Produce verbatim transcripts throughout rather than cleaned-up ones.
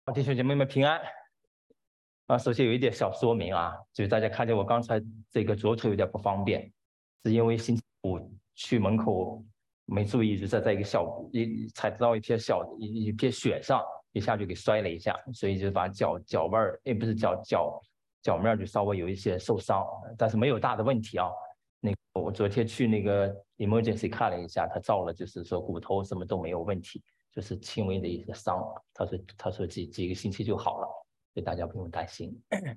弟兄姐妹们平安啊！首先有一点小说明啊，就是大家看见我刚才这个左腿有点不方便，是因为星期五去门口没注意，就是在一个小一踩到一片小一一片雪上，一下就给摔了一下，所以就把脚脚腕儿，也不是脚脚脚面就稍微有一些受伤，但是没有大的问题啊。那个我昨天去那个 emergency 看了一下，他照了，就是说骨头什么都没有问题。就是轻微的一个伤，他说他说几几个星期就好了，所以大家不用担心。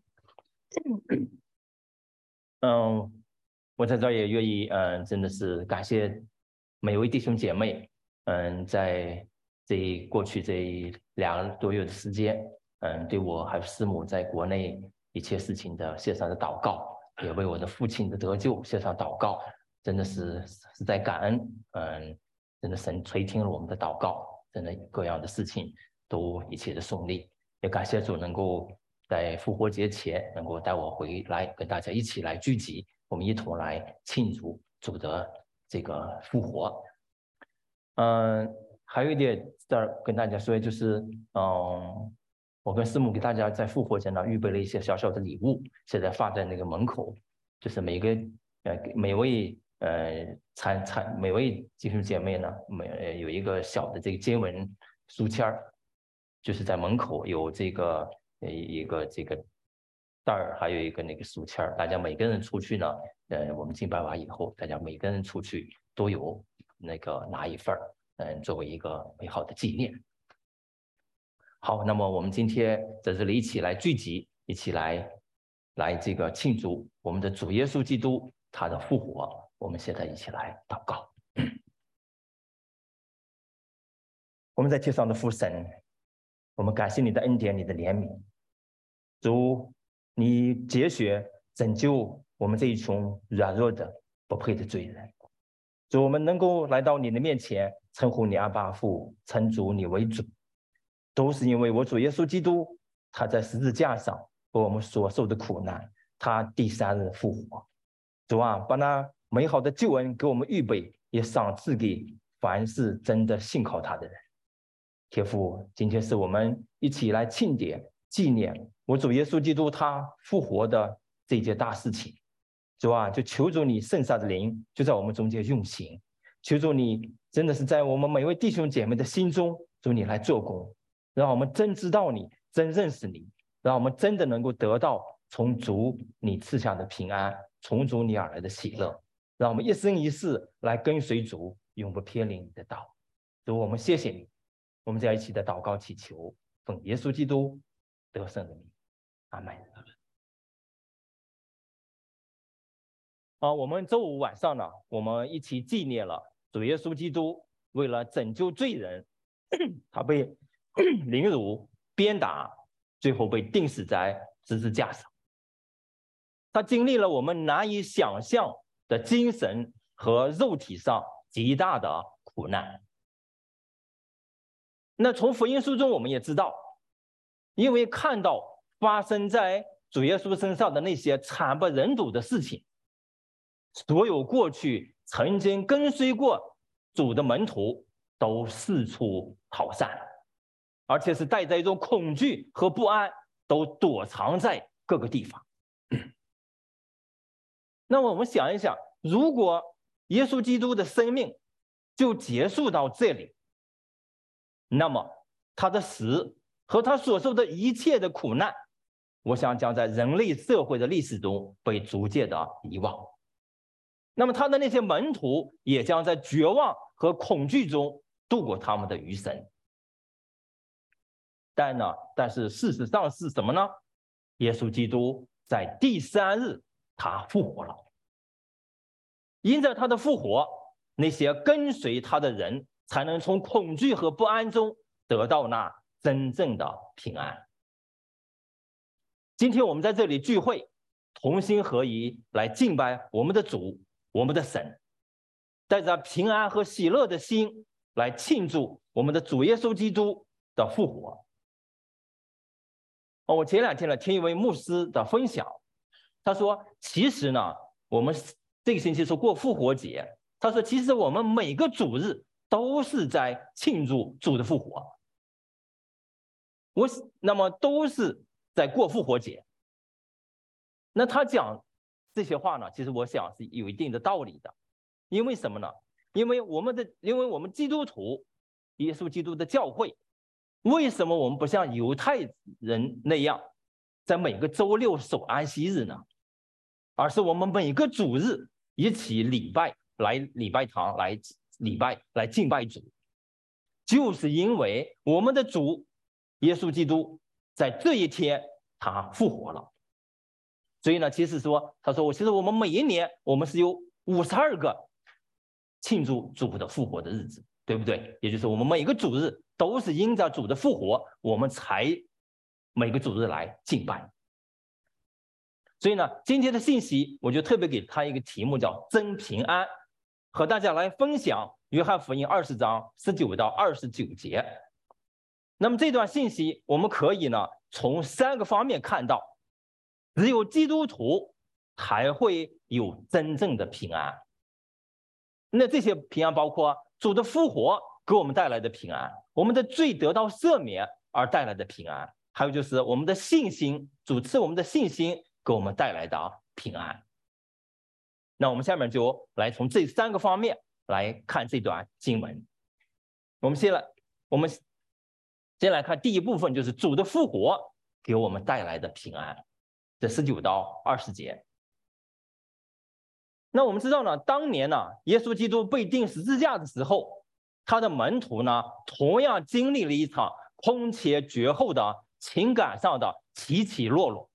嗯，我在这儿也愿意，嗯，真的是感谢每位弟兄姐妹，嗯，在这过去这两个多月的时间，嗯，对我还有师母在国内一切事情的线上的祷告，也为我的父亲的得救线上祷告，真的是实在感恩，嗯，真的神垂听了我们的祷告。真的各样的事情都一切的顺利，也感谢主能够在复活节前能够带我回来，跟大家一起来聚集，我们一同来庆祝主的这个复活。嗯，还有一点这儿跟大家说，就是嗯，我跟师母给大家在复活节呢预备了一些小小的礼物，现在放在那个门口，就是每个呃每位。呃，参参每位弟兄姐妹呢，每、呃、有一个小的这个经文书签儿，就是在门口有这个呃一个这个袋儿，还有一个那个书签儿。大家每个人出去呢，呃，我们敬拜完以后，大家每个人出去都有那个拿一份儿，嗯、呃，作为一个美好的纪念。好，那么我们今天在这里一起来聚集，一起来来这个庆祝我们的主耶稣基督他的复活。我们现在一起来祷告。我们在天上的父神，我们感谢你的恩典，你的怜悯。主，你节选拯救我们这一群软弱的不配的罪人。主，我们能够来到你的面前，称呼你阿爸父，称主你为主，都是因为我主耶稣基督他在十字架上为我们所受的苦难，他第三日复活。主啊，把那美好的救恩给我们预备，也赏赐给凡是真的信靠他的人。天父，今天是我们一起来庆典纪念我主耶稣基督他复活的这件大事情。主啊，就求主你圣善的灵就在我们中间运行，求主你真的是在我们每位弟兄姐妹的心中，主你来做工，让我们真知道你，真认识你，让我们真的能够得到从主你赐下的平安，从主你而来的喜乐，让我们一生一世来跟随主，永不偏离你的道。主，我们谢谢你，我们在一起的祷告祈求，奉耶稣基督得胜的名，阿门。啊，我们周五晚上呢，我们一起纪念了主耶稣基督为了拯救罪人，他被凌辱、鞭打，最后被钉死在十字架上。他经历了我们难以想象的精神和肉体上极大的苦难。那从福音书中我们也知道，因为看到发生在主耶稣身上的那些惨不忍睹的事情，所有过去曾经跟随过主的门徒都四处逃散了，而且是带着一种恐惧和不安，都躲藏在各个地方。那么我们想一想，如果耶稣基督的生命就结束到这里，那么他的死和他所受的一切的苦难，我想将在人类社会的历史中被逐渐的遗忘。那么他的那些门徒也将在绝望和恐惧中度过他们的余生。但呢，但是事实上是什么呢？耶稣基督在第三日他复活了。因着他的复活，那些跟随他的人才能从恐惧和不安中得到那真正的平安。今天我们在这里聚会，同心合一来敬拜我们的主，我们的神，带着平安和喜乐的心来庆祝我们的主耶稣基督的复活。哦，我前两天呢听一位牧师的分享，他说其实呢我们这个星期是过复活节，他说其实我们每个主日都是在庆祝主的复活。 我那么都是在过复活节。那他讲这些话呢，其实我想是有一定的道理的。因为什么呢？因为我们的，因为我们基督徒，耶稣基督的教会，为什么我们不像犹太人那样，在每个周六守安息日呢？而是我们每个主日一起礼拜，来礼拜堂来礼拜，来敬拜主，就是因为我们的主耶稣基督在这一天他复活了。所以呢，其实说，他说我其实我们每一年我们是有五十二个庆祝主的复活的日子，对不对？也就是我们每个主日都是因着主的复活，我们才每个主日来敬拜。所以呢，今天的信息我就特别给他一个题目，叫真平安，和大家来分享约翰福音二十章十九到二十九节。那么这段信息我们可以呢从三个方面看到，只有基督徒才会有真正的平安。那这些平安包括主的复活给我们带来的平安，我们的罪得到赦免而带来的平安，还有就是我们的信心，主赐我们的信心给我们带来的平安。那我们下面就来从这三个方面来看这段经文。我们先来，我们先来看第一部分，就是主的复活给我们带来的平安。这十九到二十节。那我们知道呢，当年呢，耶稣基督被钉十字架的时候，他的门徒呢，同样经历了一场空前绝后的情感上的起起落落。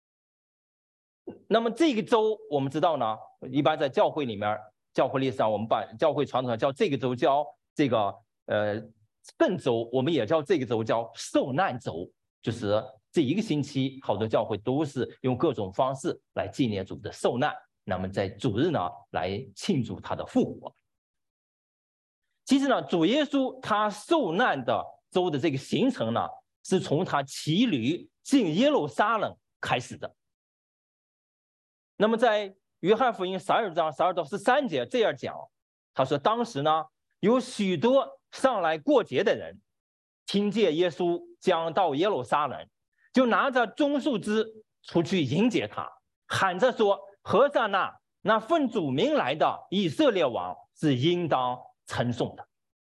那么这个周我们知道呢，一般在教会里面，教会历史上我们把教会传统上叫这个周叫这个呃圣周，我们也叫这个周叫受难周，就是这一个星期好多教会都是用各种方式来纪念主的受难，那么在主日呢来庆祝他的复活。其实呢，主耶稣他受难的周的这个行程呢，是从他骑驴进耶路撒冷开始的。那么在约翰福音十二章十二到十三节这样讲，他说当时呢有许多上来过节的人，听见耶稣将到耶路撒冷，就拿着棕树枝出去迎接他，喊着说：何塞那，那奉主名来的以色列王是应当称颂的。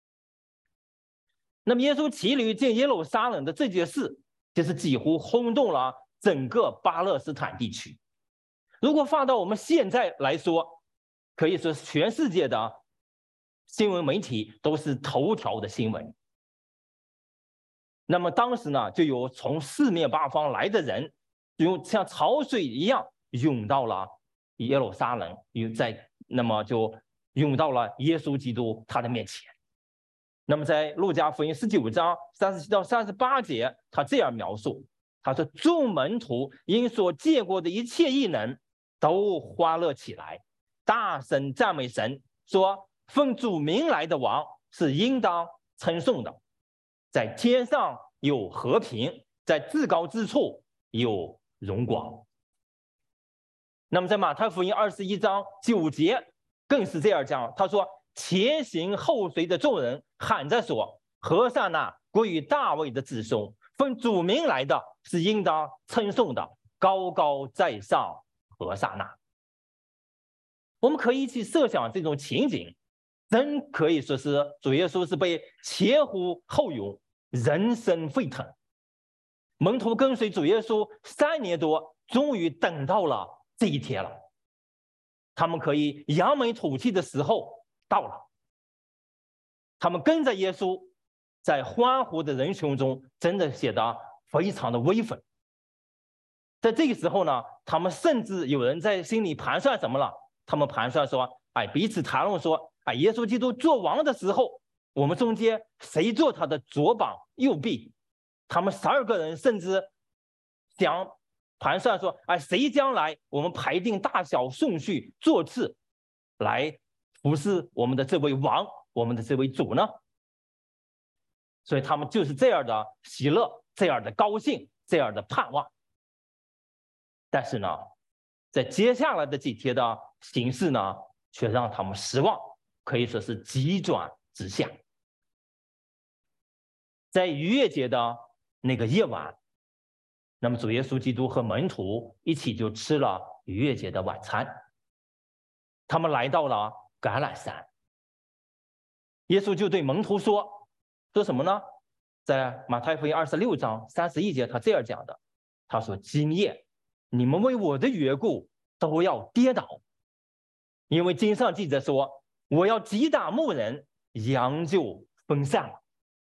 那么耶稣骑驴进耶路撒冷的这件事，就是几乎轰动了整个巴勒斯坦地区。如果放到我们现在来说，可以说全世界的新闻媒体都是头条的新闻。那么当时呢，就有从四面八方来的人，就像潮水一样涌到了耶路撒冷，又在那么就涌到了耶稣基督他的面前。那么在路加福音十九章三十七到三十八节，他这样描述，他说：众门徒因所见过的一切异能，都欢乐起来，大声赞美神，说：奉主名来的王是应当称颂的，在天上有和平，在至高之处有荣光。那么在马太福音二十一章九节更是这样讲，他说：前行后随的众人喊着说：何塞那，归于大卫的子孙，奉主名来的是应当称颂的，高高在上何塞那。我们可以去设想这种情景，真可以说是主耶稣是被前呼后拥，人声沸腾。门徒跟随主耶稣三年多，终于等到了这一天了。他们可以扬眉吐气的时候到了，他们跟着耶稣，在欢呼的人群中，真的显得非常的威风。在这个时候呢，他们甚至有人在心里盘算什么了？他们盘算说，哎，彼此谈论说，哎，耶稣基督做王的时候，我们中间谁做他的左膀右臂？他们十二个人甚至想盘算说，哎，谁将来我们排定大小顺序座次，来服侍我们的这位王，我们的这位主呢？所以他们就是这样的喜乐，这样的高兴，这样的盼望。但是呢，在接下来的几天的形势呢，却让他们失望，可以说是急转直下。在逾越节的那个夜晚，那么主耶稣基督和门徒一起就吃了逾越节的晚餐。他们来到了橄榄山，耶稣就对门徒说：“说什么呢？在马太福音二十六章三十一节，他这样讲的。他说：今夜你们为我的缘故都要跌倒，因为经上记着说，我要击打牧人，羊就分散了。”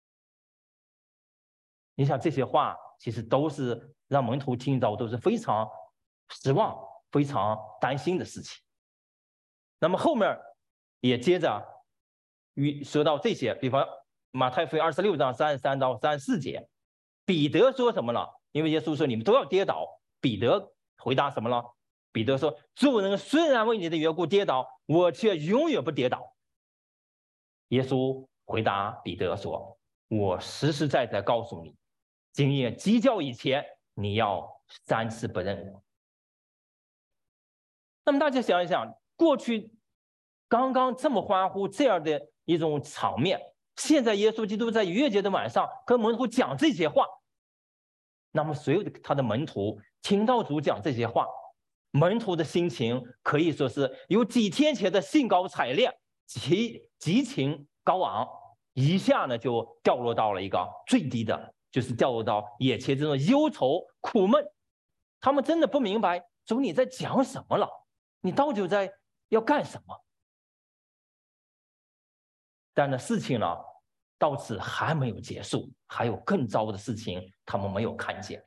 你想这些话其实都是让门徒听到都是非常失望、非常担心的事情。那么后面也接着与说到这些，比方马太福音二十六章三十三到三十四节，彼得说什么了？因为耶稣说你们都要跌倒，彼得回答什么了？彼得说：“众人虽然为你的缘故跌倒，我却永远不跌倒。”耶稣回答彼得说：“我实实在在告诉你，今夜鸡叫以前，你要三次不认我。”那么大家想一想，过去刚刚这么欢呼这样的一种场面，现在耶稣基督在逾越节的晚上跟门徒讲这些话，那么所有的他的门徒听到主讲这些话，门徒的心情可以说是有几天前的兴高采烈、激激情高昂，一下呢就掉落到了一个最低的，就是掉落到眼前这种忧愁苦闷。他们真的不明白主你在讲什么了，你到底在要干什么？但呢，事情呢到此还没有结束，还有更糟的事情他们没有看见。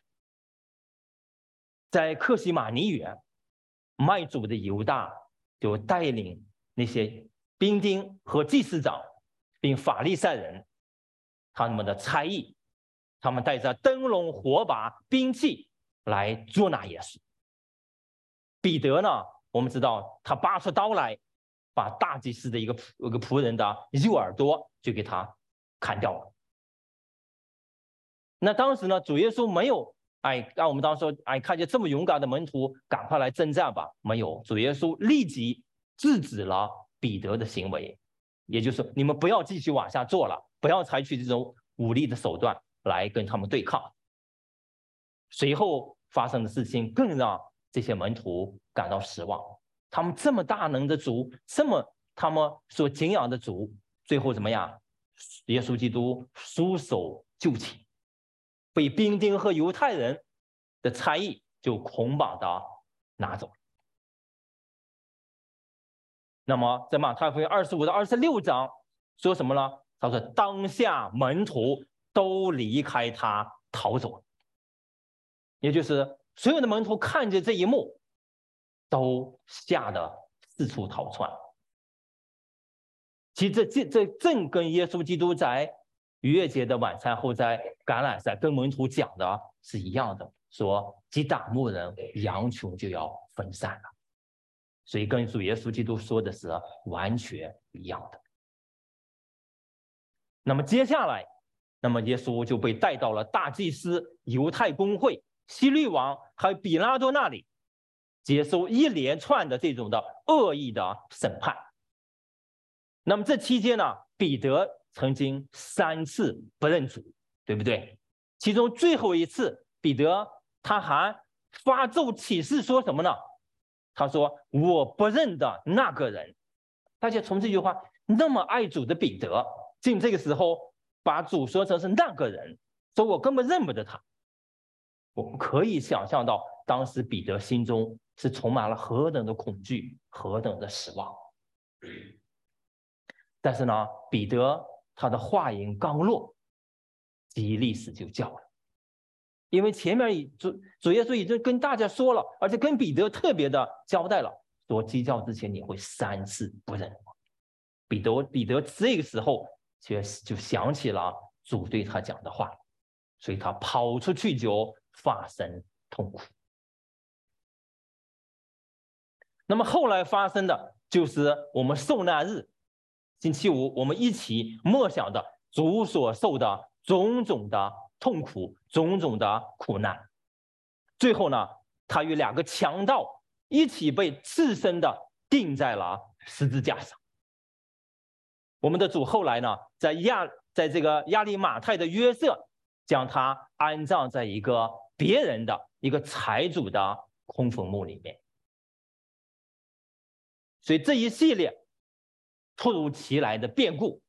在客西马尼园，卖主的犹大就带领那些兵丁和祭司长并法利赛人，他们的差役，他们带着灯笼火把兵器来捉拿耶稣。彼得呢，我们知道他拔出刀来，把大祭司的一个一个仆人的右耳朵就给他砍掉了。那当时呢，主耶稣没有哎让我们当时说哎看见这么勇敢的门徒，赶快来征战吧。没有，主耶稣立即制止了彼得的行为，也就是说你们不要继续往下做了，不要采取这种武力的手段来跟他们对抗。随后发生的事情更让这些门徒感到失望。他们这么大能的主，这么他们所敬仰的主，最后怎么样？耶稣基督束手就擒，被兵丁和犹太人的差役就捆绑的拿走。那么在马太福音二十五到二十六章说什么呢？他说当下门徒都离开他逃走了，也就是所有的门徒看见这一幕，都吓得四处逃窜。其实这这这正跟耶稣基督在逾越节的晚餐后在橄榄山跟门徒讲的是一样的，说击打牧人，羊群就要分散了。所以跟主耶稣基督说的是完全一样的。那么接下来，那么耶稣就被带到了大祭司、犹太公会、希律王还有比拉多那里，接受一连串的这种的恶意的审判。那么这期间呢，彼得曾经三次不认主，对不对？其中最后一次，彼得他还发咒起誓说什么呢？他说：“我不认得那个人。”大家从这句话，那么爱主的彼得，竟这个时候把主说成是那个人，说我根本认不得他。我们可以想象到，当时彼得心中是充满了何等的恐惧，何等的失望。但是呢，彼得他的话音刚落，基利斯就叫了，因为前面主主耶稣已经跟大家说了，而且跟彼得特别的交代了，说鸡叫之前你会三次不认我。彼得彼得这个时候就就想起了主对他讲的话，所以他跑出去就发生痛苦。那么后来发生的就是我们受难日星期五，我们一起默想的主所受的种种的痛苦，种种的苦难。最后呢，他与两个强盗一起被赤身的钉在了十字架上。我们的主后来呢，在亚在这个亚利马太的约瑟将他安葬在一个别人的一个财主的空坟墓里面。所以这一系列突如其来的变故，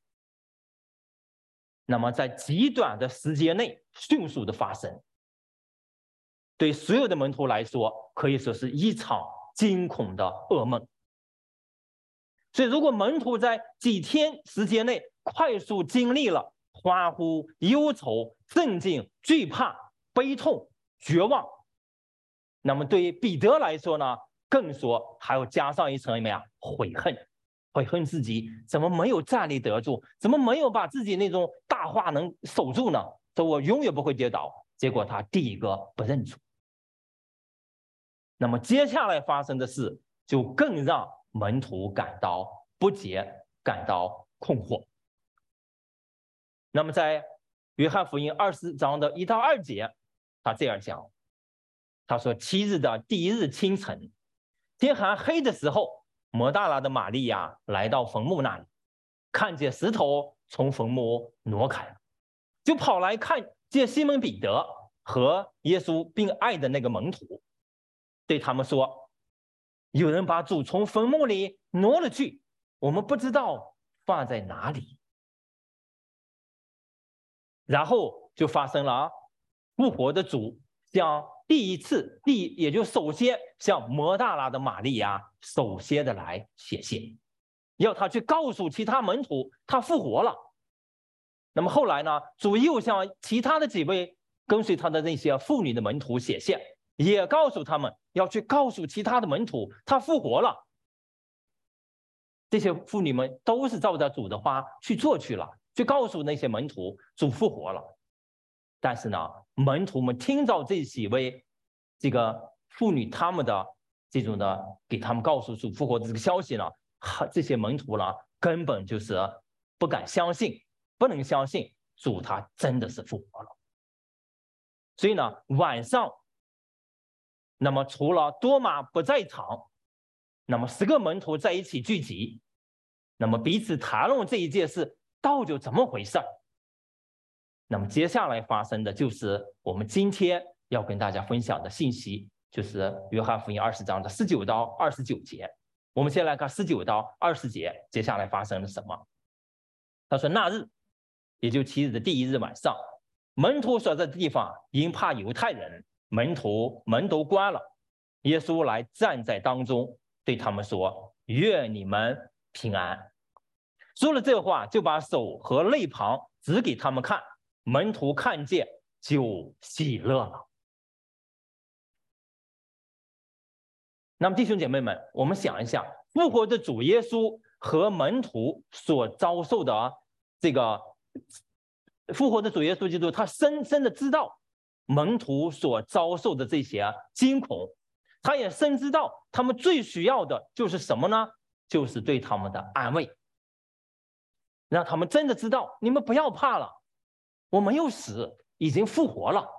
那么在极短的时间内迅速的发生，对所有的门徒来说，可以说是一场惊恐的噩梦。所以，如果门徒在几天时间内快速经历了欢呼、忧愁、震惊、惧怕、悲痛、绝望，那么对于彼得来说呢，更说还要加上一层什么呀？悔恨，悔恨自己怎么没有站立得住，怎么没有把自己那种大话能守住呢？说我永远不会跌倒。结果他第一个不认主。那么接下来发生的事，就更让门徒感到不解，感到困惑。那么在约翰福音二十章的一到二节，他这样讲，他说：七日的第一日清晨，天还黑的时候，抹大拉的玛利亚来到坟墓那里，看见石头从坟墓挪开了，就跑来看见西门彼得和耶稣并爱的那个门徒，对他们说：有人把主从坟墓里挪了去，我们不知道放在哪里。然后就发生了复活的主向第一次第也就首先向摩大拉的玛利亚首先的来显现，要他去告诉其他门徒他复活了。那么后来呢，主又向其他的几位跟随他的那些妇女的门徒显现，也告诉他们要去告诉其他的门徒他复活了。这些妇女们都是照着主的话去做去了，去告诉那些门徒主复活了。但是呢，门徒们听到这几位这个妇女他们的这种的给他们告诉主复活的这个消息呢，这些门徒呢根本就是不敢相信，不能相信主他真的是复活了。所以呢，晚上，那么除了多马不在场，那么十个门徒在一起聚集，那么彼此谈论这一件事到底怎么回事。那么接下来发生的就是我们今天要跟大家分享的信息，就是约翰福音二十章的十九到二十九节。我们先来看十九到二十节，接下来发生了什么？他说：那日，也就七日的第一日晚上，门徒所在的地方因怕犹太人，门徒门都关了。耶稣来站在当中，对他们说：愿你们平安。说了这话，就把手和肋旁指给他们看。门徒看见就喜乐了。那么弟兄姐妹们，我们想一下，复活的主耶稣和门徒所遭受的这个复活的主耶稣基督，他深深的知道门徒所遭受的这些惊恐，他也深知道他们最需要的就是什么呢？就是对他们的安慰，让他们真的知道，你们不要怕了，我没有死，已经复活了，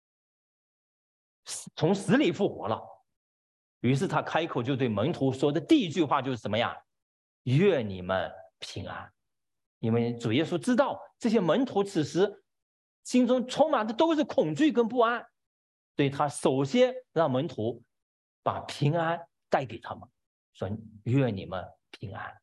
从死里复活了。于是他开口就对门徒说的第一句话就是什么呀？愿你们平安。因为主耶稣知道这些门徒此时心中充满的都是恐惧跟不安，所以他首先让门徒把平安带给他们，说愿你们平安。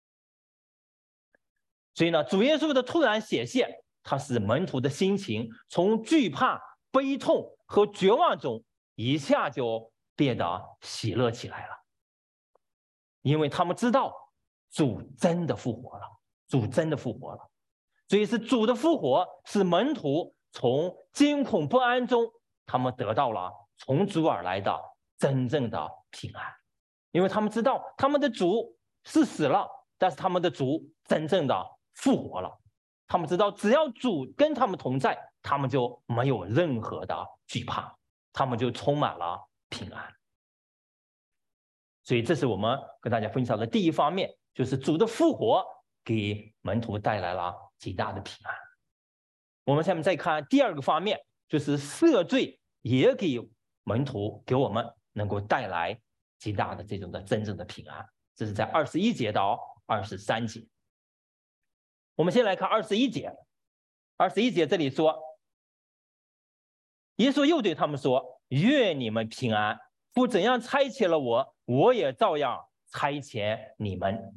所以呢，主耶稣的突然显现，他使门徒的心情从惧怕、悲痛和绝望中一下就变得喜乐起来了，因为他们知道主真的复活了，主真的复活了。所以是主的复活使门徒从惊恐不安中，他们得到了从主而来的真正的平安，因为他们知道他们的主是死了，但是他们的主真正的复活了。他们知道只要主跟他们同在，他们就没有任何的惧怕，他们就充满了平安。所以这是我们跟大家分享的第一方面，就是主的复活给门徒带来了极大的平安。我们下面再看第二个方面，就是赦罪也给门徒给我们能够带来极大的这种的真正的平安。这是在二十一节到二十三节。我们先来看二十一节，二十一节这里说， 耶稣又对他们说：愿你们平安，父怎样差遣了我，我也照样差遣你们。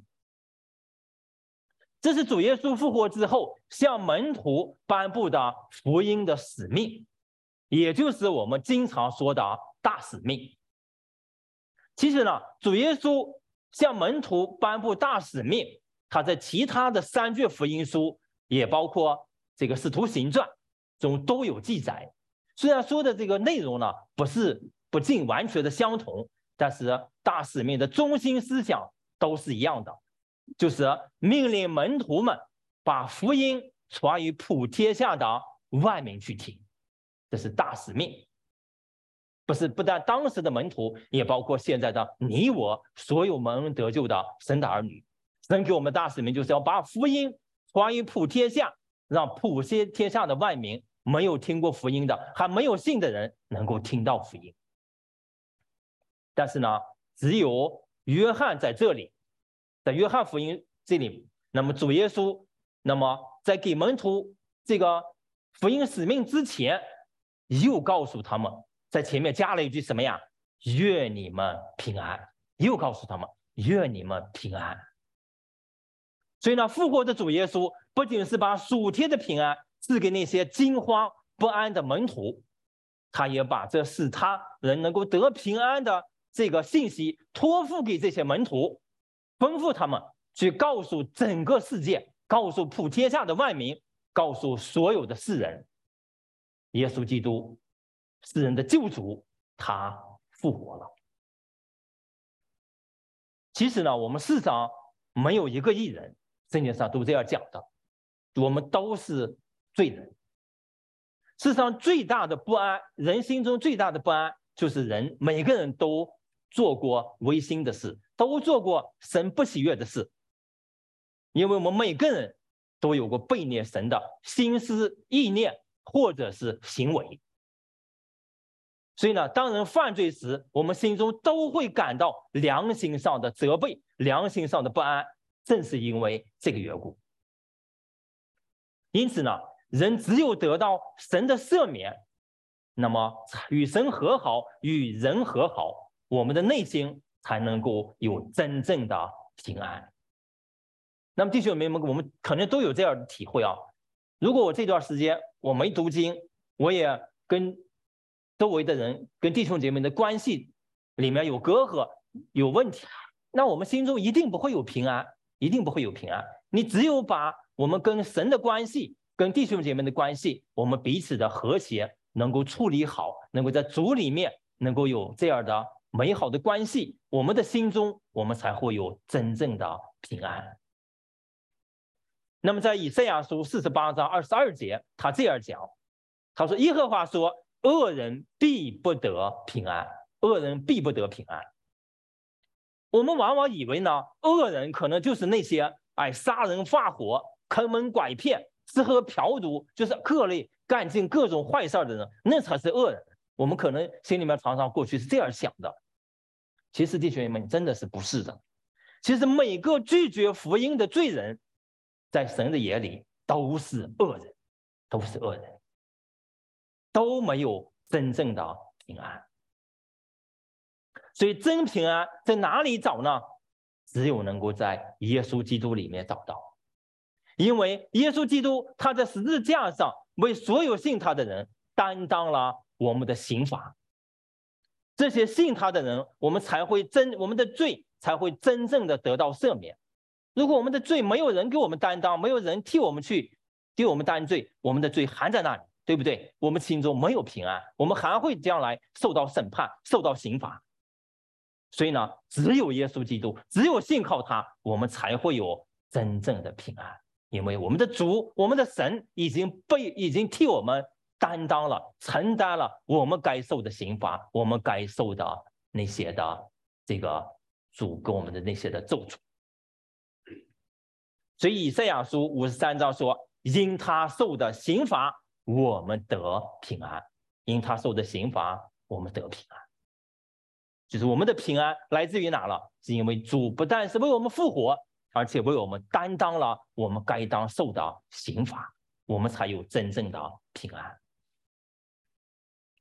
这是主耶稣复活之后向门徒颁布的福音的使命，也就是我们经常说的大使命。其实呢，主耶稣向门徒颁布大使命，他在其他的三卷福音书，也包括这个使徒行传中都有记载。虽然说的这个内容呢不是不尽完全的相同，但是大使命的中心思想都是一样的，就是命令门徒们把福音传于普天下的万民去听，这是大使命。不是不但当时的门徒，也包括现在的你我所有蒙恩得救的神的儿女。神给我们的大使命就是要把福音传于普天下，让普天下的万民，没有听过福音的还没有信的人能够听到福音。但是呢，只有约翰在这里，在约翰福音这里，那么主耶稣那么在给门徒这个福音使命之前，又告诉他们，在前面加了一句什么呀？愿你们平安。又告诉他们，愿你们平安。所以呢，复活的主耶稣不仅是把属天的平安赐给那些惊慌不安的门徒，他也把这使他人能够得平安的这个信息托付给这些门徒，吩咐他们去告诉整个世界，告诉普天下的万民，告诉所有的世人，耶稣基督世人的救主，他复活了。其实呢，我们世上没有一个义人，圣经上都这样讲的，我们都是罪人。世上最大的不安，人心中最大的不安，就是人每个人都做过违心的事，都做过神不喜悦的事。因为我们每个人都有过背逆神的心思意念或者是行为。所以呢，当人犯罪时，我们心中都会感到良心上的责备，良心上的不安，正是因为这个缘故。因此呢，人只有得到神的赦免，那么与神和好，与人和好，我们的内心才能够有真正的平安。那么弟兄姊妹们，我们可能都有这样的体会啊。如果我这段时间我没读经，我也跟周围的人跟弟兄姐妹的关系里面有隔阂有问题，那我们心中一定不会有平安，一定不会有平安。你只有把我们跟神的关系跟弟兄姐妹的关系，我们彼此的和谐能够处理好，能够在主里面能够有这样的美好的关系，我们的心中我们才会有真正的平安。那么在以赛亚书四十八章二十二节，他这样讲，他说：耶和华说，恶人必不得平安，恶人必不得平安。我们往往以为呢，恶人可能就是那些哎杀人放火、坑蒙拐骗、吃喝嫖赌，就是各类干尽各种坏事的人，那才是恶人。我们可能心里面常常过去是这样想的。其实弟兄们，真的是不是的。其实每个拒绝福音的罪人，在神的眼里都是恶人，都是恶人，都没有真正的平安。所以真平安在哪里找呢？只有能够在耶稣基督里面找到。因为耶稣基督他在十字架上为所有信他的人担当了我们的刑罚，这些信他的人，我们才会真我们的罪才会真正的得到赦免。如果我们的罪没有人给我们担当，没有人替我们去替我们担罪，我们的罪还在那里，对不对？我们心中没有平安，我们还会将来受到审判，受到刑罚。所以呢，只有耶稣基督，只有信靠他，我们才会有真正的平安。因为我们的主，我们的神已经被已经替我们担当了，承担了我们该受的刑罚，我们该受的那些的这个主给我们的那些的咒诅。所以以赛亚书五十三章说，因他受的刑罚，我们得平安；因他受的刑罚，我们得平安。就是我们的平安来自于哪了？是因为主不但是为我们复活，而且为我们担当了我们该当受的刑罚，我们才有真正的平安。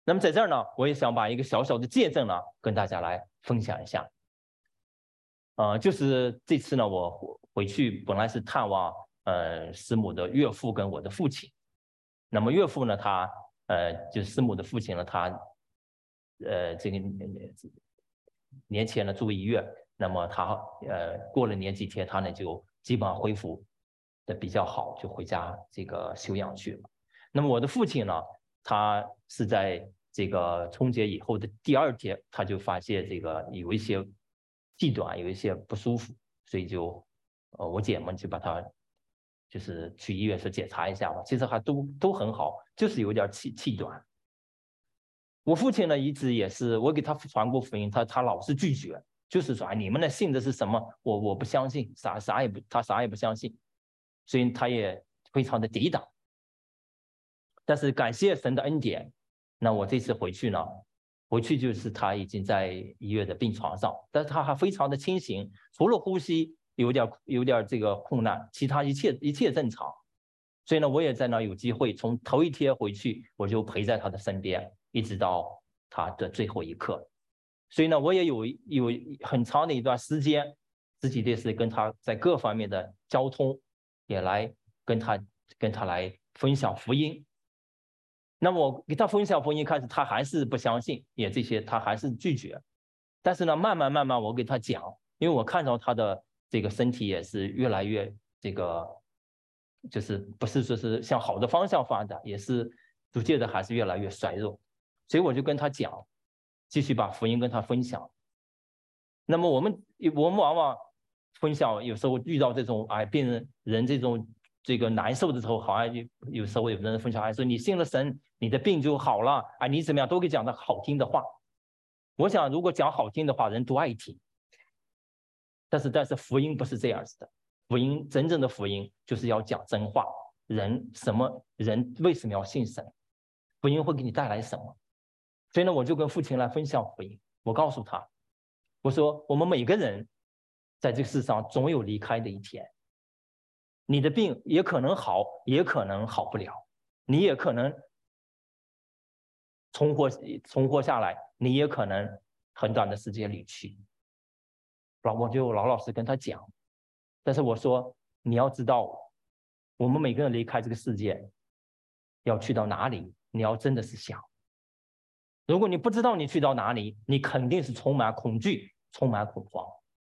那么在这儿呢，我也想把一个小小的见证呢，跟大家来分享一下。呃，就是这次呢，我回去本来是探望呃师母的岳父跟我的父亲。那么岳父呢，他呃就是师母的父亲呢，他呃这个年前呢住医院，那么他呃过了年几天，他呢就基本上恢复的比较好，就回家这个休养去了。那么我的父亲呢，他是在这个春节以后的第二天，他就发现这个有一些气短，有一些不舒服，所以就呃我姐们就把他就是去医院说检查一下吧，其实还都都很好，就是有点气气短。我父亲呢一直也是我给他传过福音，他他老是拒绝，就是说啊你们的信的是什么？我我不相信，啥啥也不他啥也不相信，所以他也非常的抵挡。但是感谢神的恩典，那我这次回去呢，回去就是他已经在医院的病床上，但是他还非常的清醒，除了呼吸有点有点这个困难，其他一切一切正常。所以呢，我也在那有机会，从头一天回去，我就陪在他的身边，一直到他的最后一刻。所以呢，我也有有很长的一段时间，自己的是跟他在各方面的交通，也来跟他跟他来分享福音。那么我给他分享福音，开始他还是不相信，也这些他还是拒绝。但是呢，慢慢慢慢我给他讲，因为我看到他的这个身体也是越来越这个，就是不是说是向好的方向发展，也是逐渐的还是越来越衰弱。所以我就跟他讲，继续把福音跟他分享。那么我们我们往往分享，有时候遇到这种哎病人人这种这个难受的时候，好像有有时候有人分享，还说你信了神，你的病就好了，哎，你怎么样都给讲的好听的话。我想如果讲好听的话，人都爱听。但是但是福音不是这样子的，福音真正的福音就是要讲真话。人什么人为什么要信神？福音会给你带来什么？所以呢，我就跟父亲来分享福音。我告诉他，我说我们每个人在这个世上总有离开的一天。你的病也可能好，也可能好不了，你也可能存活存活下来，你也可能很短的时间离去。我就老老实跟他讲，但是我说你要知道，我们每个人离开这个世界要去到哪里，你要真的是想。如果你不知道你去到哪里，你肯定是充满恐惧，充满恐慌。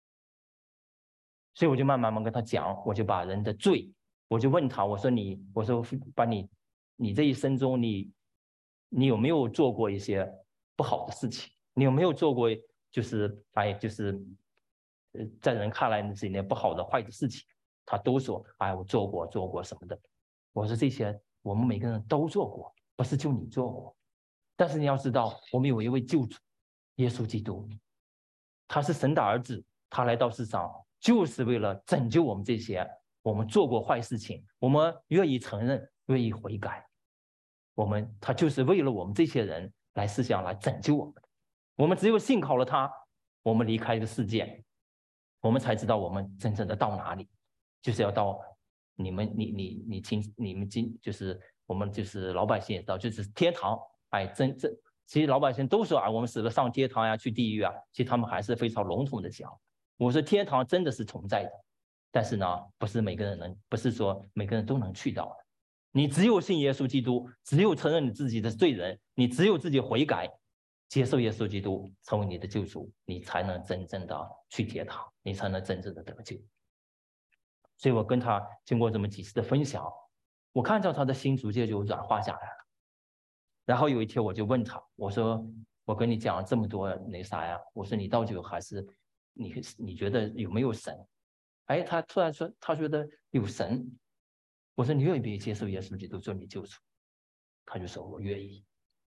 所以我就慢慢慢跟他讲，我就把人的罪，我就问他，我说你，我说把你，你这一生中你，你有没有做过一些不好的事情？你有没有做过就是哎就是呃在人看来是一件不好的坏的事情？他都说哎我做过做过什么的。我说这些我们每个人都做过，不是就你做过。但是你要知道，我们有一位救主，耶稣基督，他是神的儿子，他来到世上就是为了拯救我们这些我们做过坏事情，我们愿意承认，愿意悔改，我们他就是为了我们这些人来世上来拯救我们。我们只有信靠了他，我们离开这个世界，我们才知道我们真正的到哪里，就是要到你们你你你亲你们今就是我们就是老百姓也知道，就是天堂。哎，真正其实老百姓都说啊，我们死了上天堂呀，去地狱啊，其实他们还是非常笼统的讲。我说天堂真的是存在的，但是呢，不是每个人能，不是说每个人都能去到的。你只有信耶稣基督，只有承认你自己的罪人，你只有自己悔改，接受耶稣基督成为你的救主，你才能真正的去天堂，你才能真正的得救。所以我跟他经过这么几次的分享，我看到他的心逐渐就软化下来了。然后有一天我就问他，我说我跟你讲了这么多那啥呀，我说你到底还是你你觉得有没有神？哎，他突然说他觉得有神。我说你愿不愿意接受耶稣基督做你救主？他就说我愿意。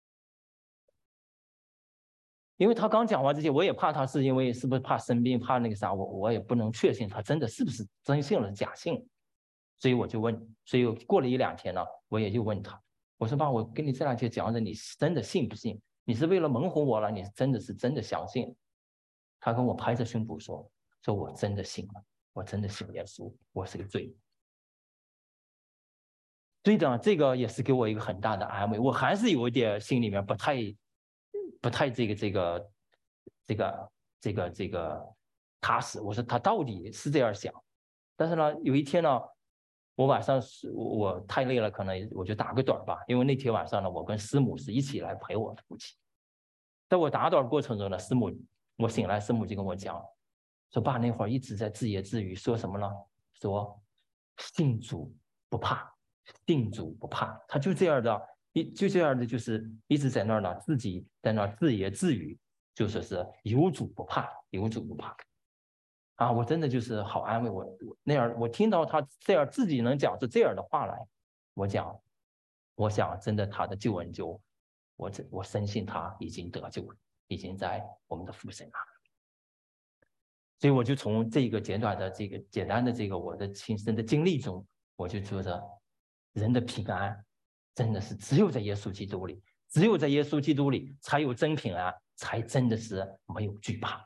因为他刚讲完这些，我也怕他是因为是不是怕生病，怕那个啥，我我也不能确信他真的是不是真信了假信。所以我就问，所以过了一两天呢，我也就问他，我说爸，我跟你这两天讲的，你真的信不信？你是为了蒙混我了？你真的是真的相信？他跟我拍着胸脯说，说我真的信了，我真的信耶稣，我是个罪人。 所以呢，这个也是给我一个很大的安慰。我还是有一点心里面不太、不太这个、这个、这个、这个、这个踏实。我说他到底是这样想，但是呢，有一天呢，我晚上是我太累了，可能我就打个盹吧。因为那天晚上呢，我跟师母是一起来陪我父亲。在我打盹过程中呢，师母我醒来，师母就跟我讲说：“爸那会儿一直在自言自语，说什么呢？说信主不怕。”信主不怕，他就这样的，一就这样的，就是一直在那儿呢，自己在那儿自言自语，就说是有主不怕，有主不怕。啊，我真的就是好安慰我，我那样，我听到他这样自己能讲出这样的话来，我讲，我想真的他的救恩就，我这我深信他已经得救了，已经在我们的父神那里。所以我就从这个简短的这个简单的这个我的亲身的经历中，我就觉得。人的平安真的是只有在耶稣基督里，只有在耶稣基督里才有真平安，才真的是没有惧怕。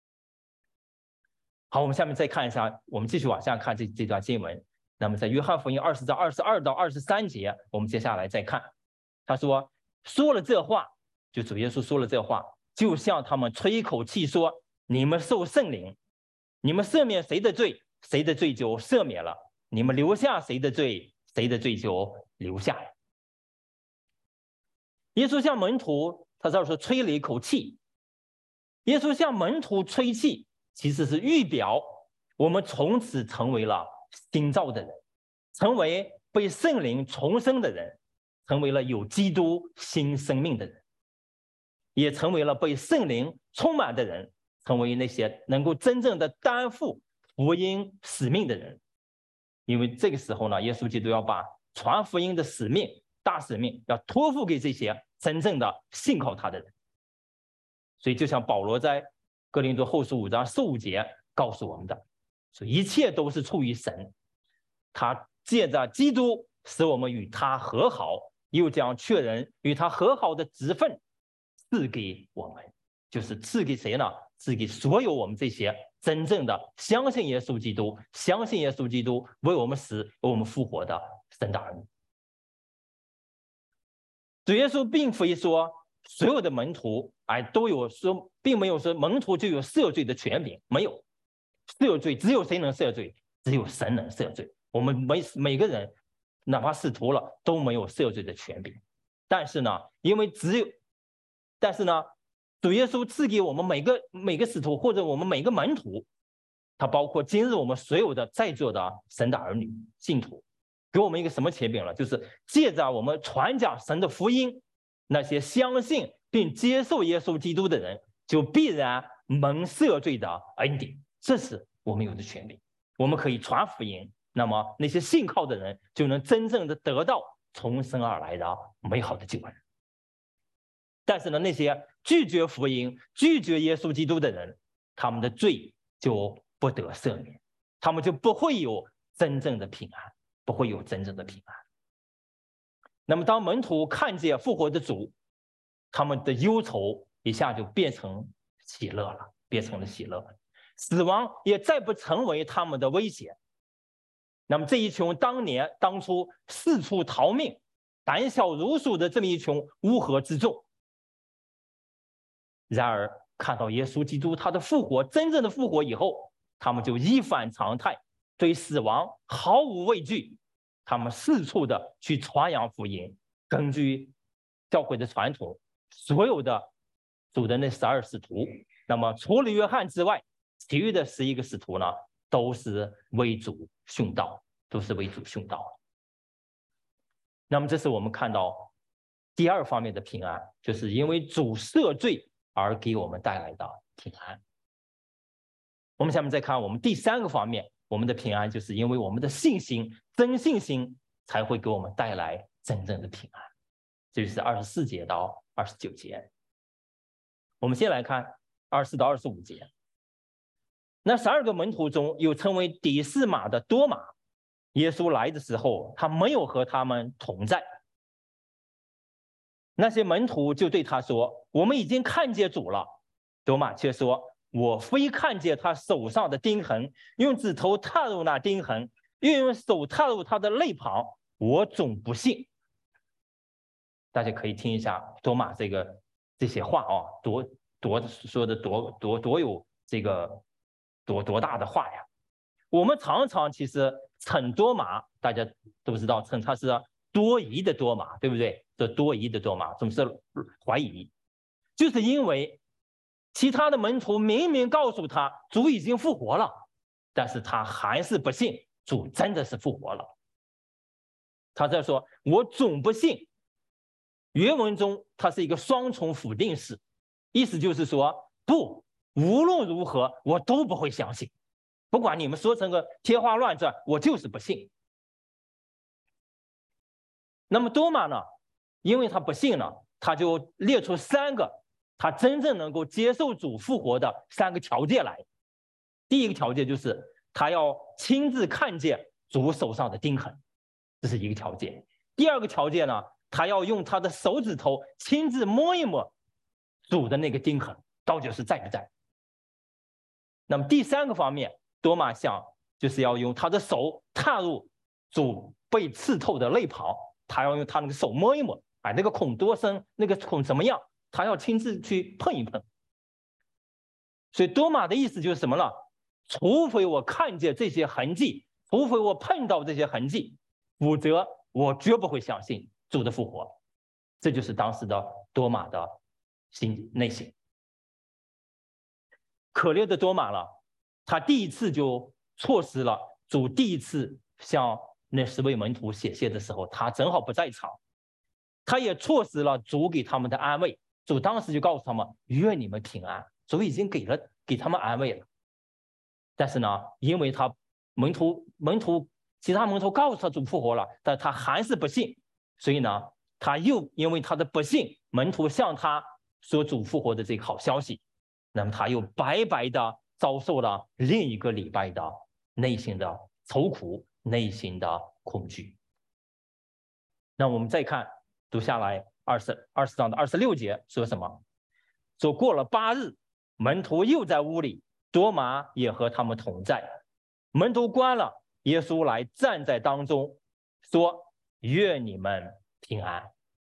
好，我们下面再看一下，我们继续往下看这这段经文。那么在约翰福音二十章二十二到二十三节，我们接下来再看。他说：“说了这话，就主耶稣说了这话，就像他们吹一口气说：你们受圣灵，你们赦免谁的罪，谁的罪就赦免了；你们留下谁的罪，谁的罪就留下来。”耶稣向门徒，他这儿说吹了一口气。耶稣向门徒吹气，其实是预表我们从此成为了新造的人，成为被圣灵重生的人，成为了有基督新生命的人，也成为了被圣灵充满的人，成为那些能够真正的担负福音使命的人。因为这个时候呢，耶稣基督要把传福音的使命、大使命要托付给这些真正的信靠他的人。所以就像保罗在哥林多后书五章十五节告诉我们的，说一切都是出于神，他借着基督使我们与他和好，又将确认与他和好的职分赐给我们。就是赐给谁呢？赐给所有我们这些真正的相信耶稣基督、相信耶稣基督为我们死、为我们复活的神的儿女。主耶稣并非说所有的门徒哎都有说，并没有说门徒就有赦罪的权柄，没有。赦罪只有谁能赦罪？只有神能赦罪。我们每每个人，哪怕使徒了，都没有赦罪的权柄。但是呢，因为只有，但是呢。主耶稣赐给我们每个每个使徒或者我们每个门徒，他包括今日我们所有的在座的神的儿女信徒，给我们一个什么权柄了？就是借着我们传讲神的福音，那些相信并接受耶稣基督的人，就必然蒙赦罪的恩典。这是我们有的权柄，我们可以传福音，那么那些信靠的人就能真正的得到从生而来的美好的救恩。但是呢，那些拒绝福音、拒绝耶稣基督的人，他们的罪就不得赦免，他们就不会有真正的平安，不会有真正的平安。那么，当门徒看见复活的主，他们的忧愁一下就变成喜乐了，变成了喜乐，死亡也再不成为他们的威胁。那么，这一群当年当初四处逃命、胆小如鼠的这么一群乌合之众，然而看到耶稣基督他的复活，真正的复活以后，他们就一反常态，对死亡毫无畏惧，他们四处的去传扬福音。根据教会的传统，所有的主的那十二使徒，那么除了约翰之外，其余的十一个使徒呢，都是为主殉道，都是为主殉道。那么这是我们看到第二方面的平安，就是因为主赦罪而给我们带来的平安。我们下面再看我们第三个方面，我们的平安就是因为我们的信心，真信心才会给我们带来真正的平安。这就是二十四节到二十九节。我们先来看二十四到二十五节。那十二个门徒中有称为底士马的多马，耶稣来的时候，他没有和他们同在。那些门徒就对他说：“我们已经看见主了。”多马却说：“我非看见他手上的钉痕，用指头踏入那钉痕，又用手踏入他的肋旁， 我总不信。大家可以听一下多马这个这些话啊，多多说的多多多有这个多多大的话呀！我们常常其实称多马，大家都知道称他是多疑的多马，对不对？这多疑的多马总是怀疑，就是因为其他的门徒明明告诉他主已经复活了，但是他还是不信主真的是复活了。他在说我总不信，原文中它是一个双重否定式，意思就是说不，无论如何我都不会相信，不管你们说成个天花乱坠，我就是不信。那么多马呢，因为他不信呢，他就列出三个他真正能够接受主复活的三个条件来。第一个条件就是他要亲自看见主手上的钉痕，这是一个条件。第二个条件呢，他要用他的手指头亲自摸一摸主的那个钉痕，到底是在不在。那么第三个方面，多马想就是要用他的手踏入主被刺透的肋旁，他要用他那个手摸一摸，哎，那个孔多深，那个孔怎么样，他要亲自去碰一碰。所以多马的意思就是什么呢？除非我看见这些痕迹，除非我碰到这些痕迹，否则我绝不会相信主的复活。这就是当时的多马的心内心。可怜的多马了，他第一次就错失了主第一次向那十位门徒写信的时候，他正好不在场，他也错失了主给他们的安慰。主当时就告诉他们：“愿你们平安。”主已经给了给他们安慰了。但是呢，因为他门徒门徒其他门徒告诉他主复活了，但他还是不信，所以呢，他又因为他的不信，门徒向他说主复活的这个好消息，那么他又白白的遭受了另一个礼拜的内心的愁苦，内心的恐惧。那我们再看读下来二十二十章的二十六节说什么？说过了八日，门徒又在屋里，多马也和他们同在。门徒关了，耶稣来站在当中，说：“愿你们平安。”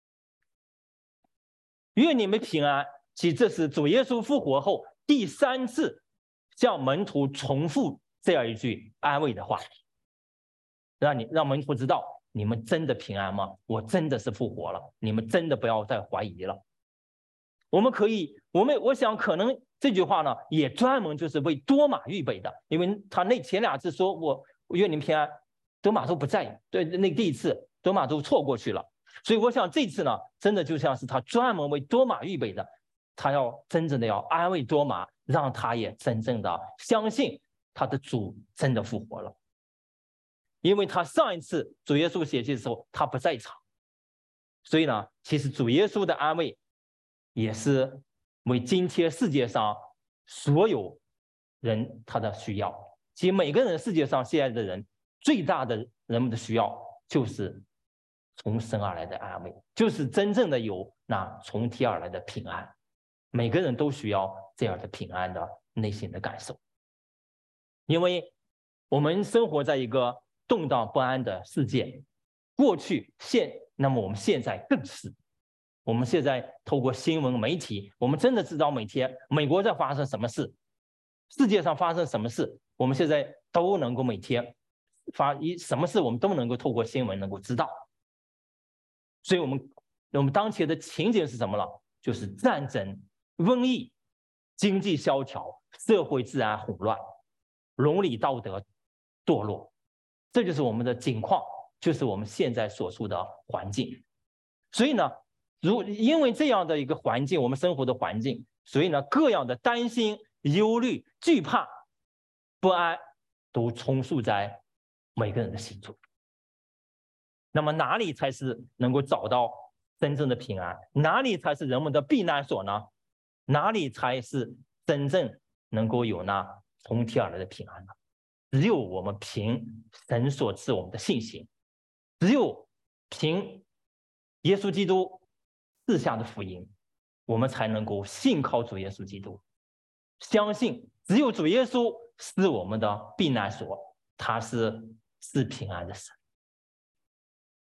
愿你们平安。其实这是主耶稣复活后第三次向门徒重复这样一句安慰的话，让你让门徒知道，你们真的平安吗？我真的是复活了，你们真的不要再怀疑了。我们可以，我们我想可能这句话呢，也专门就是为多马预备的，因为他那前两次说我我愿你们平安，多马都不在，对，那第一次多马都错过去了，所以我想这次呢，真的就像是他专门为多马预备的，他要真正的要安慰多马，让他也真正的相信他的主真的复活了，因为他上一次主耶稣写信的时候他不在场，所以呢，其实主耶稣的安慰也是为今天世界上所有人他的需要。其实每个人世界上现在的人最大的人们的需要就是从神而来的安慰，就是真正的有那从天而来的平安。每个人都需要这样的平安的内心的感受，因为我们生活在一个动荡不安的世界，过去现那么我们现在更是。我们现在透过新闻媒体，我们真的知道每天美国在发生什么事，世界上发生什么事，我们现在都能够每天发一什么事，我们都能够透过新闻能够知道。所以我们我们当前的情景是什么了？就是战争、瘟疫、经济萧条、社会治安混乱、伦理道德堕落，这就是我们的境况，就是我们现在所处的环境。所以呢，如因为这样的一个环境，我们生活的环境，所以呢，各样的担心、忧虑、惧怕、不安都充斥在每个人的心中。那么哪里才是能够找到真正的平安？哪里才是人们的避难所呢？哪里才是真正能够有那从天而来的平安呢？只有我们凭神所赐我们的信心，只有凭耶稣基督赐下的福音，我们才能够信靠主耶稣基督，相信只有主耶稣是我们的避难所，他是是平安的神。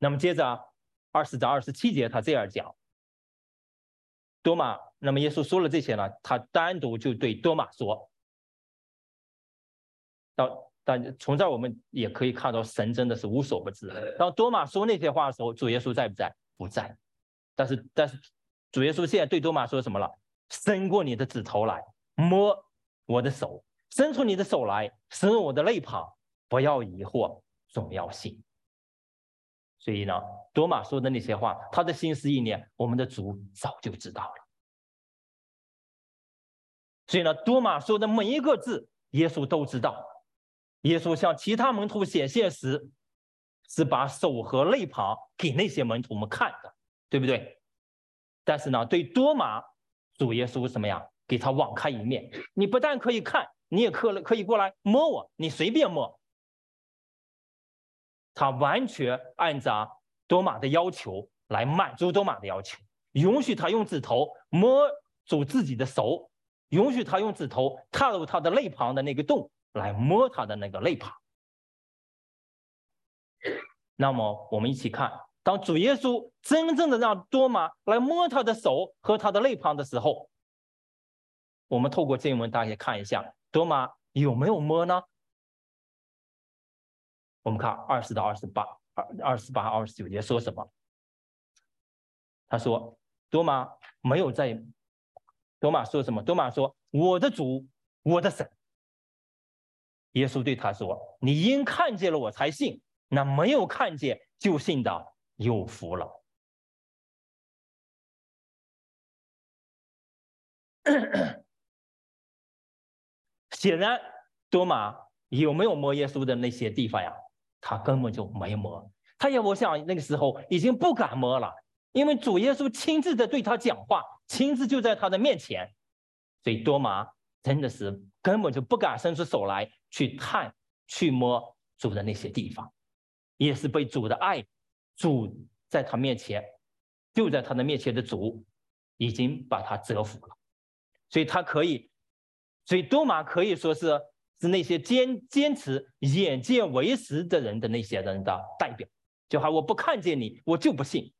那么接着二十章二十七节，他这样讲，多马，那么耶稣说了这些呢，他单独就对多马说，到但从这儿我们也可以看到，神真的是无所不知。当多马说那些话的时候，主耶稣在不在？不在。但是但是主耶稣现在对多马说什么了？伸过你的指头来，摸我的手，伸出你的手来，伸入我的肋旁，不要疑惑，总要信。所以呢，多马说的那些话，他的心思意念，我们的主早就知道了。所以呢，多马说的每一个字，耶稣都知道。耶稣向其他门徒显现时，是把手和肋旁给那些门徒们看的，对不对？但是呢，对多马，主耶稣什么呀？给他网开一面，你不但可以看，你也可可以过来摸我，你随便摸。他完全按照多马的要求来满足多马的要求，允许他用指头摸住自己的手，允许他用指头踏入他的肋旁的那个洞来摸他的那个肋旁。那么我们一起看，当主耶稣真正的让多马来摸他的手和他的肋旁的时候，我们透过经文大家看一下，多马有没有摸呢？我们看二十到二十八、二十八、二十九节说什么？他说：“多马没有在。”多马说什么？多马说：“我的主，我的神。”耶稣对他说：“你因看见了我才信，那没有看见就信的有福了。”显然，多马有没有摸耶稣的那些地方呀？他根本就没摸，他也我想那个时候已经不敢摸了，因为主耶稣亲自的对他讲话，亲自就在他的面前，所以多马真的是根本就不敢伸出手来去探、去摸主的那些地方，也是被主的爱，主在他面前，就在他的面前的主已经把他折服了，所以他可以，所以多马可以说是。是那些坚坚持眼见为实的人的那些人的代表，就好，我不看见你，我就不信。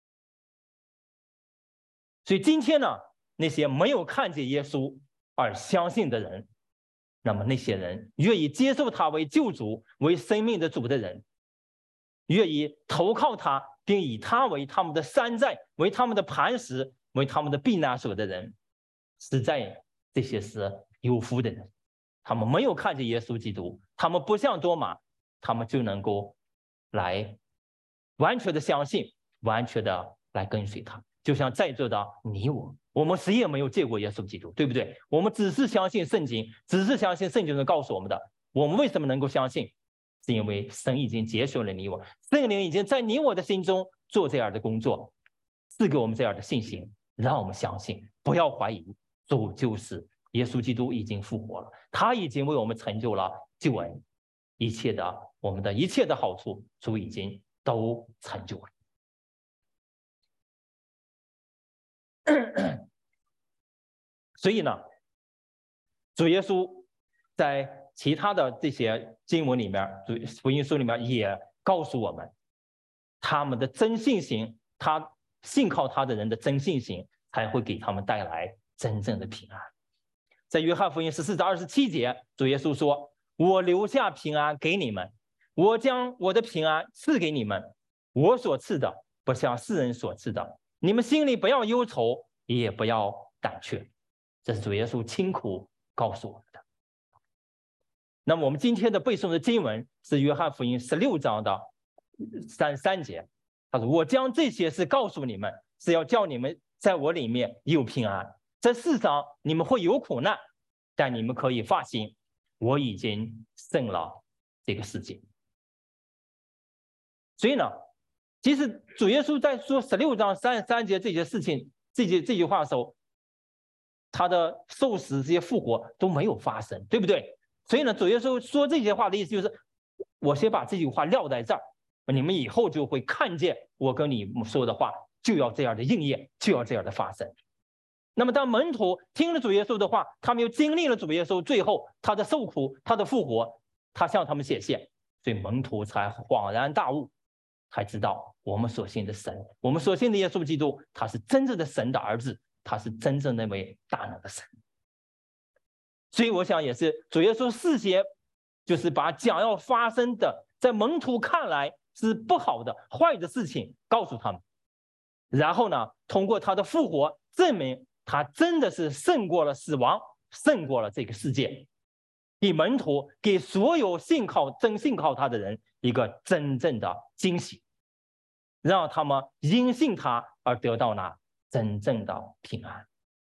所以今天呢，那些没有看见耶稣而相信的人，那么那些人愿意接受他为救主、为生命的主的人，愿意投靠他，并以他为他们的山寨、为他们的磐石、为他们的避难所的人，实在这些是有福的人。他们没有看见耶稣基督，他们不像多马，他们就能够来完全的相信，完全的来跟随他。就像在座的你我，我们谁也没有见过耶稣基督，对不对？我们只是相信圣经，只是相信圣经中告诉我们的。我们为什么能够相信？是因为神已经节选了你我，圣灵已经在你我的心中做这样的工作，赐给我们这样的信心，让我们相信，不要怀疑，主就是耶稣基督已经复活了，他已经为我们成就了救恩，一切的我们的一切的好处，主已经都成就了。所以呢，主耶稣在其他的这些经文里面，主福音书里面也告诉我们，他们的真信心，他信靠他的人的真信心，才会给他们带来真正的平安。在约翰福音十四章二十七节，主耶稣说：“我留下平安给你们，我将我的平安赐给你们，我所赐的不像世人所赐的，你们心里不要忧愁，也不要胆怯。”这是主耶稣亲口告诉我们的。那么我们今天的背诵的经文是约翰福音十六章的三十三节，他说：“我将这些事告诉你们，是要叫你们在我里面有平安。在世上你们会有苦难，但你们可以放心，我已经胜了这个世界。”所以呢，其实主耶稣在说十六章三十三节这些事情，这些这句话的时候，他的受死这些复活都没有发生，对不对？所以呢，主耶稣说这些话的意思就是，我先把这句话撂在这儿，你们以后就会看见我跟你们说的话就要这样的应验，就要这样的发生。那么当门徒听了主耶稣的话，他们又经历了主耶稣最后他的受苦，他的复活，他向他们显现，所以门徒才恍然大悟， 才知道我们所信的神，我们所信的耶稣基督，他是真正的神的儿子，他是真正那位大能的神。所以我想也是主耶稣事先就是把将要发生的在门徒看来是不好的坏的事情告诉他们，然后呢通过他的复活证明他真的是胜过了死亡，胜过了这个世界，给门徒给所有信靠真信靠他的人一个真正的惊喜，让他们因信他而得到那真正的平安。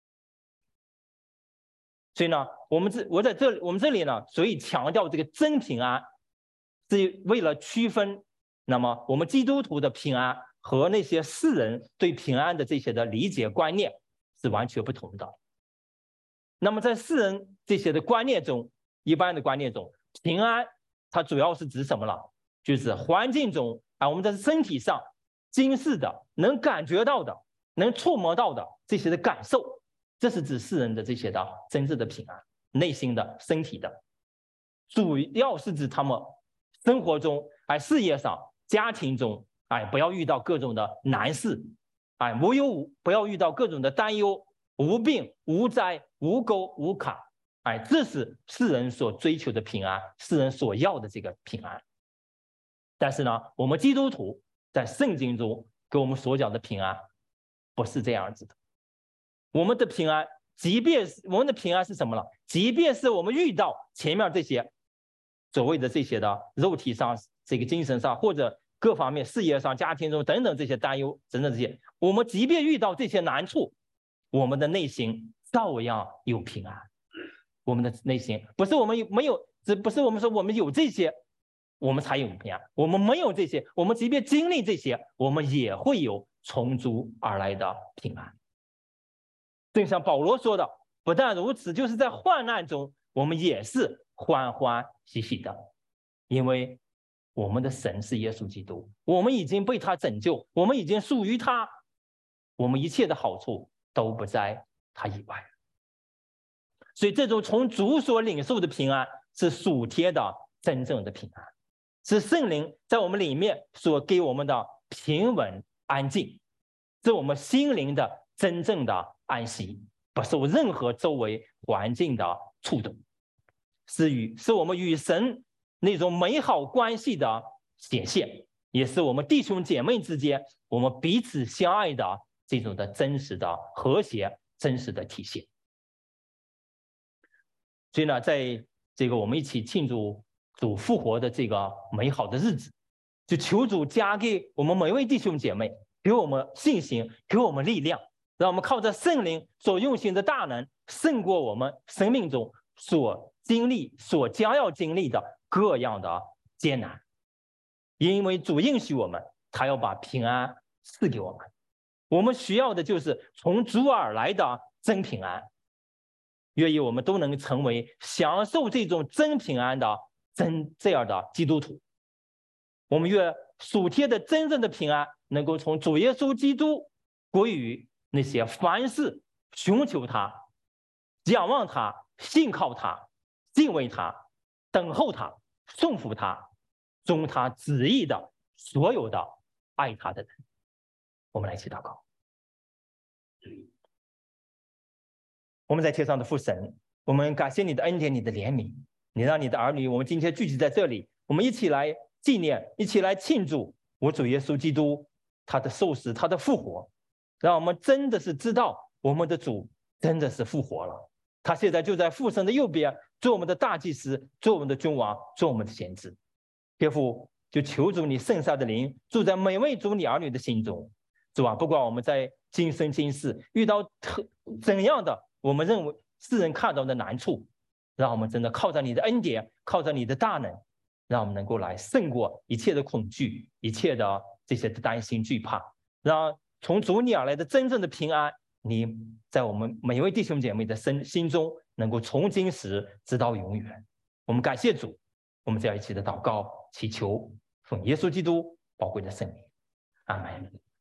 所以呢，我们这我在这里我们这里呢，所以强调这个真平安，是为了区分，那么我们基督徒的平安和那些世人对平安的这些的理解观念是完全不同的。那么在世人这些的观念中，一般的观念中，平安它主要是指什么了？就是环境中啊，我们在身体上经视的、能感觉到的、能触摸到的这些的感受。这是指世人的这些的真正的平安，内心的、身体的，主要是指他们生活中、哎事业上、家庭中，哎不要遇到各种的难事，哎无忧无不要遇到各种的担忧，无病无灾无沟无坎，哎这是世人所追求的平安，世人所要的这个平安。但是呢，我们基督徒在圣经中给我们所讲的平安不是这样子的。我们的平安，即便是我们的平安是什么了？即便是我们遇到前面这些所谓的这些的肉体上、这个精神上或者各方面、事业上、家庭中等等这些担忧等等这些，我们即便遇到这些难处，我们的内心照样有平安。我们的内心不是我们没有，只不是我们说我们有这些，我们才有平安。我们没有这些，我们即便经历这些，我们也会有从主而来的平安。正像保罗说的，不但如此，就是在患难中，我们也是欢欢喜喜的，因为我们的神是耶稣基督，我们已经被他拯救，我们已经属于他，我们一切的好处都不在他以外。所以这种从主所领受的平安是属天的真正的平安，是圣灵在我们里面所给我们的平稳安静，是我们心灵的真正的安息，不受任何周围环境的触动，是与是我们与神那种美好关系的显现，也是我们弟兄姐妹之间我们彼此相爱的这种的真实的和谐、真实的体现。所以呢，在这个我们一起庆祝主复活的这个美好的日子，就求主加给我们每位弟兄姐妹，给我们信心，给我们力量，让我们靠着圣灵所运行的大能，胜过我们生命中所经历、所将要经历的各样的艰难。因为主应许我们，他要把平安赐给我们，我们需要的就是从主而来的真平安。愿意我们都能成为享受这种真平安的真这样的基督徒。我们愿属天的真正的平安能够从主耶稣基督归于那些凡事寻求他、仰望他、信靠他、敬畏他、等候他、顺服他、遵他旨意的所有的爱他的人。我们来一起祷告。我们在天上的父神，我们感谢你的恩典、你的怜悯，你让你的儿女我们今天聚集在这里，我们一起来纪念，一起来庆祝我主耶稣基督他的受死、他的复活，让我们真的是知道我们的主真的是复活了，他现在就在父神的右边，做我们的大祭司，做我们的君王，做我们的先知。天父，就求主你圣善的灵住在每位主你儿女的心中。主啊，不管我们在今生今世遇到特怎样的我们认为世人看到的难处，让我们真的靠着你的恩典，靠着你的大能，让我们能够来胜过一切的恐惧，一切的这些的担心惧怕，让从主你而来的真正的平安，你在我们每一位弟兄姐妹的身心中能够从今时直到永远。我们感谢主，我们这样一起的祷告祈求，奉耶稣基督宝贵的圣名，阿们。